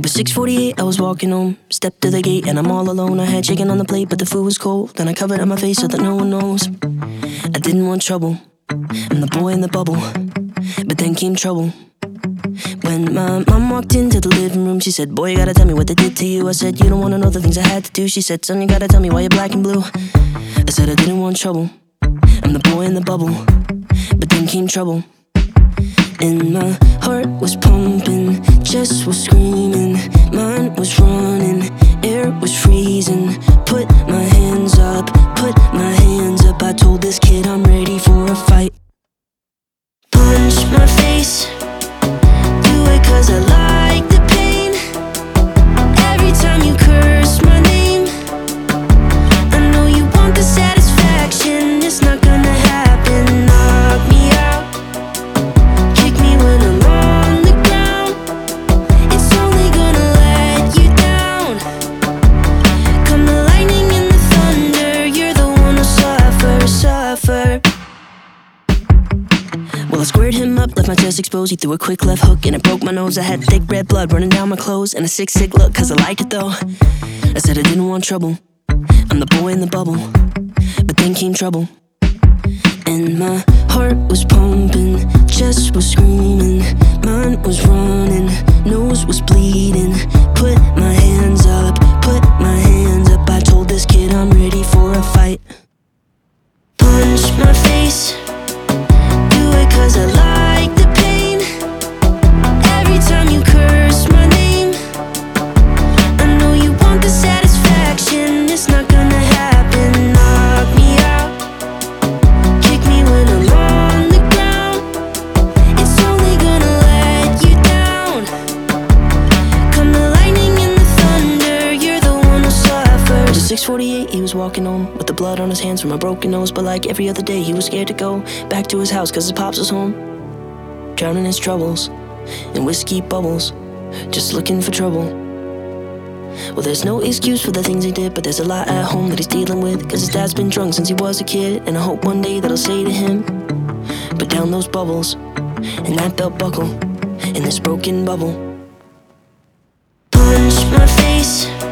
was 6:48, I was walking home. Stepped to the gate and I'm all alone. I had chicken on the plate, but the food was cold. Then I covered up my face so that no one knows. I didn't want trouble, I'm the boy in the bubble. But then came trouble. When my mom walked into the living room, she said, "Boy, you gotta tell me what they did to you." I said, "You don't wanna know the things I had to do." She said, "Son, you gotta tell me why you're black and blue." I said I didn't want trouble, I'm the boy in the bubble. But then came trouble. And my heart was pumping, chest was screaming, mind was running, air was freezing. Put my hands up, put my hands up. I told this kid I'm ready for a fight. Punch my face, do it 'cause I like the pain. Every time you curse my name, I know you want the satisfaction. It's not gonna happen. Knock me out, kick me when I'm on the ground. It's only gonna let you down. Come the lightning and the thunder, you're the one who'll suffer. Well, I squared him up, left my chest exposed. He threw a quick left hook and it broke my nose. I had thick red blood running down my clothes and a sick look 'cause I liked it though. I said I didn't want trouble, I'm the boy in the bubble. But then came trouble. And my heart was pumping, chest was screaming, mind was running, nose was bleeding. Put my hands up, put my hands up. I told this kid I'm ready for a fight. Punch my face, do it 'cause I like the pain. Every time you curse my name, I know you want the satisfaction. It's not gonna happen. Knock me out, kick me when I'm on the ground. It's only gonna let you down. Come the lightning and the thunder, you're the one who'll suffer. It was 6:48, he was walking home with the blood on his hands from a broken nose. But like every other day, he was scared to go back to his house 'cause his pops was home, drowning his troubles in whiskey bubbles, just looking for trouble. Well, there's no excuse for the things he did, but there's a lot at home that he's dealing with, 'cause his dad's been drunk since he was a kid. And I hope one day that I'll say to him, "Put down those bubbles and that belt buckle in this broken bubble." Punch my face,